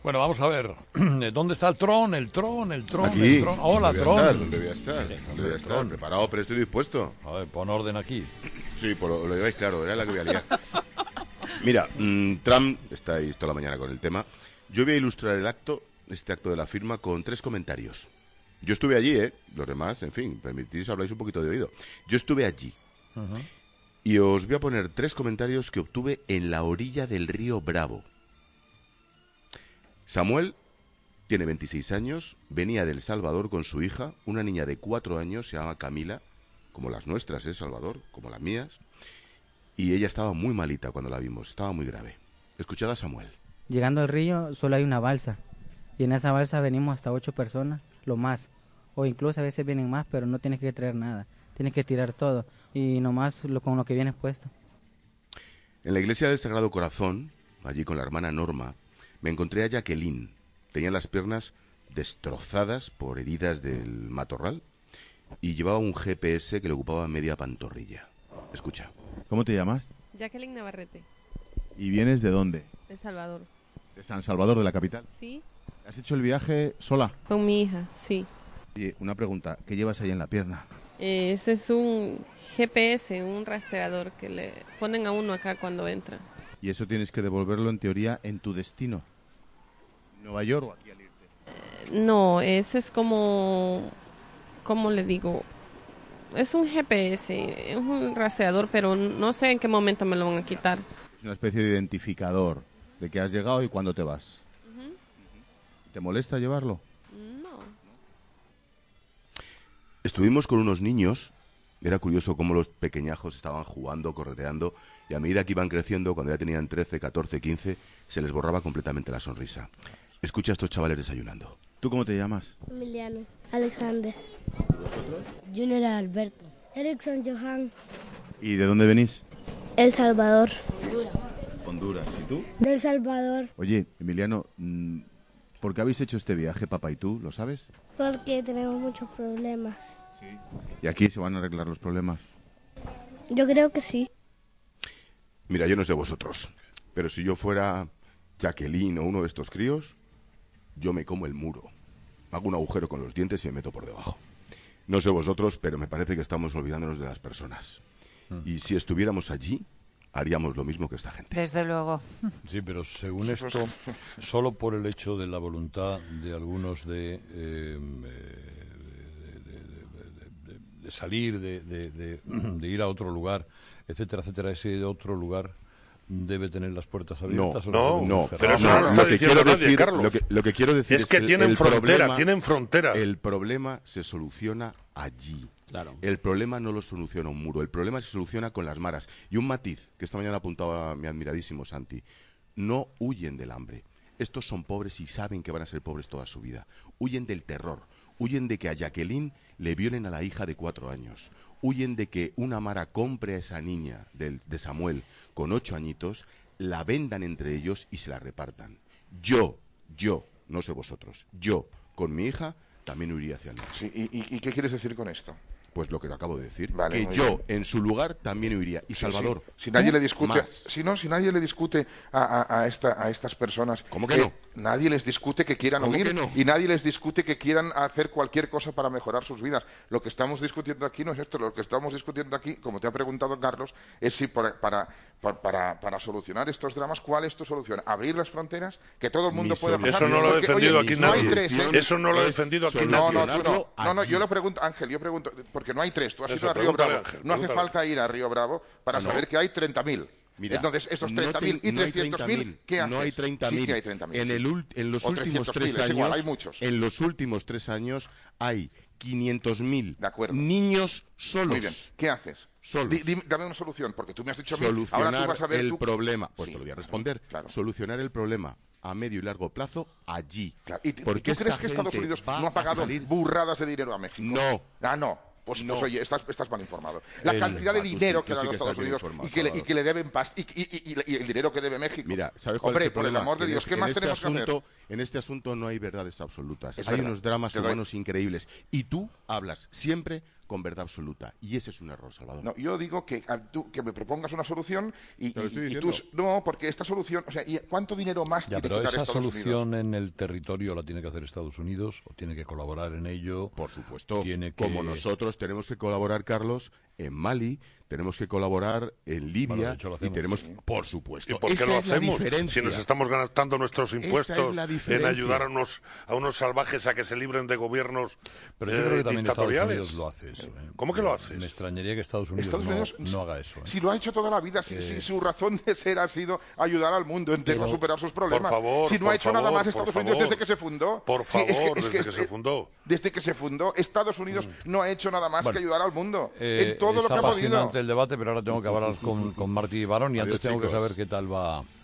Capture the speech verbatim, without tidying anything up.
Bueno, vamos a ver. ¿Dónde está el Tron? El Tron, el Tron, Aquí. el Tron. Hola, ¿Dónde voy Tron. a estar? ¿Dónde voy a estar? ¿Dónde voy a estar? Tron. Preparado, pero estoy dispuesto. A ver, pon orden aquí. Sí, pues lo, lo lleváis claro, era la que voy a liar. Mira, mmm, Trump, estáis toda la mañana con el tema. Yo voy a ilustrar el acto, este acto de la firma, con tres comentarios. Yo estuve allí, ¿eh? Los demás, en fin, permitís, habláis un poquito de oído. Yo estuve allí. Uh-huh. Y os voy a poner tres comentarios que obtuve en la orilla del río Bravo. Samuel tiene veintiséis años, venía de El Salvador con su hija, una niña de cuatro años, se llama Camila, como las nuestras, ¿eh, Salvador? Como las mías. Y ella estaba muy malita cuando la vimos, estaba muy grave. Escuchad a Samuel. Llegando al río solo hay una balsa, y en esa balsa venimos hasta ocho personas, lo más. O incluso a veces vienen más, pero no tienes que traer nada, tienes que tirar todo, y nomás lo, con lo que vienes puesto. En la iglesia del Sagrado Corazón, allí con la hermana Norma, me encontré a Jacqueline. Tenía las piernas destrozadas por heridas del matorral y llevaba un G P S que le ocupaba media pantorrilla. Escucha. ¿Cómo te llamas? Jacqueline Navarrete. ¿Y vienes de dónde? De Salvador. ¿De San Salvador, de la capital? Sí. ¿Has hecho el viaje sola? Con mi hija, sí. Oye, una pregunta. ¿Qué llevas ahí en la pierna? Eh, ese es un G P S, un rastreador que le ponen a uno acá cuando entra. Y eso tienes que devolverlo, en teoría, en tu destino. ¿Nueva York o aquí al irte? Eh, no, ese es como... ¿Cómo le digo? Es un G P S, es un rastreador, pero no sé en qué momento me lo van a quitar. Es una especie de identificador de que has llegado y cuándo te vas. Uh-huh. ¿Te molesta llevarlo? No. Estuvimos con unos niños, era curioso cómo los pequeñajos estaban jugando, correteando, y a medida que iban creciendo, cuando ya tenían trece, catorce, quince, se les borraba completamente la sonrisa. Escucha a estos chavales desayunando. ¿Tú cómo te llamas? Emiliano, Alexander. ¿Vosotros? Junior Alberto. Erickson Johan. ¿Y de dónde venís? El Salvador. Honduras. Honduras, ¿y tú? Del Salvador. Oye, Emiliano, ¿por qué habéis hecho este viaje, papá y tú? ¿Lo sabes? Porque tenemos muchos problemas. Sí. ¿Y aquí se van a arreglar los problemas? Yo creo que sí. Mira, yo no sé vosotros, pero si yo fuera Jacqueline o uno de estos críos, yo me como el muro. Hago un agujero con los dientes y me meto por debajo. No sé vosotros, pero me parece que estamos olvidándonos de las personas. Mm. Y si estuviéramos allí, haríamos lo mismo que esta gente. Desde luego. Sí, pero según esto, solo por el hecho de la voluntad de algunos de, eh, de, de, de, de, de salir, de, de, de, de ir a otro lugar, etcétera, etcétera, ese otro lugar debe tener las puertas abiertas. No, o no, no, pero eso no, no lo está lo que diciendo quiero nadie, decir, Carlos. Lo que, lo que quiero decir es, es que que tienen el frontera, problema, tienen frontera. El problema se soluciona allí. Claro. El problema no lo soluciona un muro, el problema se soluciona con las maras. Y un matiz, que esta mañana apuntaba mi admiradísimo Santi, no huyen del hambre. Estos son pobres y saben que van a ser pobres toda su vida. Huyen del terror, huyen de que a Jacqueline le violen a la hija de cuatro años. Huyen de que una mara compre a esa niña de, de Samuel con ocho añitos, la vendan entre ellos y se la repartan. Yo, yo, no sé vosotros, yo, con mi hija, también huiría hacia el norte. Sí, y, y, ¿Y qué quieres decir con esto? Pues lo que te acabo de decir, vale, que yo, bien. en su lugar, también huiría. Y sí, Salvador, sí. Si nadie le discute, más. si no, si nadie le discute a, a, a, esta, a estas personas, ¿cómo que, que no? Nadie les discute que quieran huir que no? y nadie les discute que quieran hacer cualquier cosa para mejorar sus vidas. Lo que estamos discutiendo aquí no es esto, lo que estamos discutiendo aquí, como te ha preguntado Carlos, es si para, para, para, para solucionar estos dramas, ¿cuál es tu solución? ¿Abrir las fronteras? ¿Que todo el mundo pueda pasar? Eso no lo ha defendido oye, aquí no nadie. Hay tres, ¿eh? Eso no lo ha defendido aquí no, nadie. No, no, tú no. No, no, yo lo pregunto, Ángel, yo pregunto, porque no hay tres. Tú has Eso, ido a Río Bravo. Ángel, no hace falta ir a Río Bravo para no, saber no. que hay treinta mil. Mira, entonces, estos treinta mil no y trescientos mil, ¿qué haces? No hay treinta mil. Sí que hay treinta mil. En, sí. el, en los o últimos tres años, igual, hay muchos. En los últimos tres años hay quinientos mil niños solos. Muy bien. ¿Qué haces? Solos. Di, di, dame una solución, porque tú me has dicho a mí, Solucionar ahora tú vas a ver el tú... problema. Pues sí, te lo voy a responder. Claro. Solucionar el problema a medio y largo plazo allí. Claro. ¿Y, porque ¿y tú crees que Estados Unidos no ha pagado burradas de dinero a México? No. Ah, no. Pues, no. pues oye, estás, estás mal informado. La el, cantidad de dinero que ha dado sí Estados Unidos y, que le, y que le deben paz y, y, y, y, y el dinero que debe México. Mira, ¿sabes cuál Hombre, es el problema? por el amor de Dios, ¿qué más este tenemos asunto, que hacer? En este asunto no hay verdades absolutas. Es hay verdad. unos dramas humanos increíbles. Y tú hablas siempre con verdad absoluta. Y ese es un error, Salvador. No, yo digo que a, tú que me propongas una solución y, Te lo y- estoy y diciendo. tú... No, porque esta solución... O sea, ¿y ¿cuánto dinero más Ya, tiene pero que dar esa Estados solución Unidos? en el territorio la tiene que hacer Estados Unidos o tiene que colaborar en ello. Por supuesto, Tiene que... como nosotros tenemos que colaborar, Carlos, en Mali, tenemos que colaborar en Libia, Bueno, de hecho lo y hacemos. tenemos, por supuesto, ¿Y por qué esa lo es la hacemos? diferencia. Si nos estamos gastando nuestros Esa impuestos es la en diferencia. ayudar a unos, a unos salvajes a que se libren de gobiernos Pero yo eh, creo que también Estados dictatoriales. Unidos lo hace eso. ¿eh? ¿Cómo que lo haces? Me extrañaría que Estados Unidos, Estados no- Unidos no, haga eso. ¿eh? Si lo ha hecho toda la vida, si, si su razón de ser ha sido ayudar al mundo entero Pero- a superar sus problemas. Por favor, si no por ha hecho nada favor, más por Estados Unidos favor. desde que se fundó. Por Sí, es que- favor, es desde es- que se fundó. Desde que se fundó, Estados Unidos no ha hecho nada más Bueno, que ayudar al mundo. Eh, en todo es lo que ha podido. apasionante el debate, pero ahora tengo que hablar con, con Martí Barón y Adiós, antes tengo que chicos. saber qué tal va